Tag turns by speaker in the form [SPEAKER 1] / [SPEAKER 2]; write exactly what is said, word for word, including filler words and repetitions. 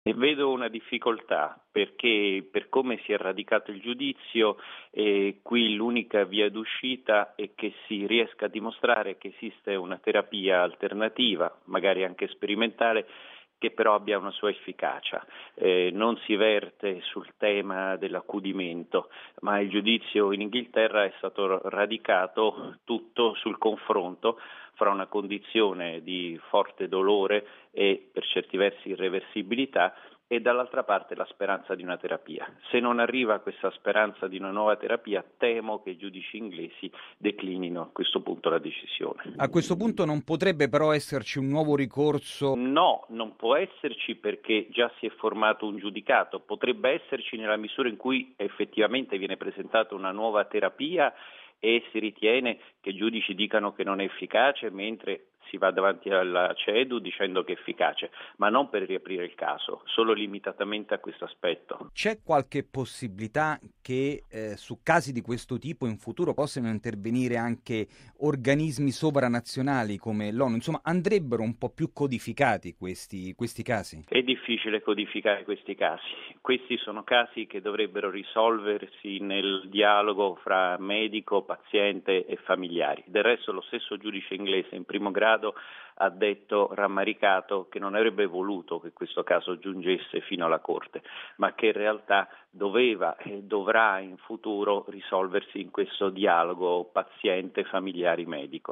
[SPEAKER 1] E vedo una difficoltà perché per come si è radicato il giudizio eh, qui l'unica via d'uscita è che si riesca a dimostrare che esiste una terapia alternativa, magari anche sperimentale, che però abbia una sua efficacia. Eh, non si verte sul tema dell'accudimento, ma il giudizio in Inghilterra è stato radicato tutto sul confronto fra una condizione di forte dolore e per certi versi irreversibilità e dall'altra parte la speranza di una terapia. Se non arriva questa speranza di una nuova terapia, temo che i giudici inglesi declinino a questo punto la decisione.
[SPEAKER 2] A questo punto non potrebbe però esserci un nuovo ricorso?
[SPEAKER 1] No, non può esserci perché già si è formato un giudicato. Potrebbe esserci nella misura in cui effettivamente viene presentata una nuova terapia e si ritiene che i giudici dicano che non è efficace, mentre si va davanti alla CEDU dicendo che è efficace, ma non per riaprire il caso, solo limitatamente a questo aspetto.
[SPEAKER 2] C'è qualche possibilità che eh, su casi di questo tipo in futuro possano intervenire anche organismi sovranazionali come l'ONU? Insomma, andrebbero un po' più codificati questi, questi casi?
[SPEAKER 1] È difficile codificare questi casi. Questi sono casi che dovrebbero risolversi nel dialogo fra medico, paziente e familiari. Del resto lo stesso giudice inglese in primo grado ha detto rammaricato che non avrebbe voluto che questo caso giungesse fino alla Corte, ma che in realtà doveva e dovrà in futuro risolversi in questo dialogo paziente, familiari, medico.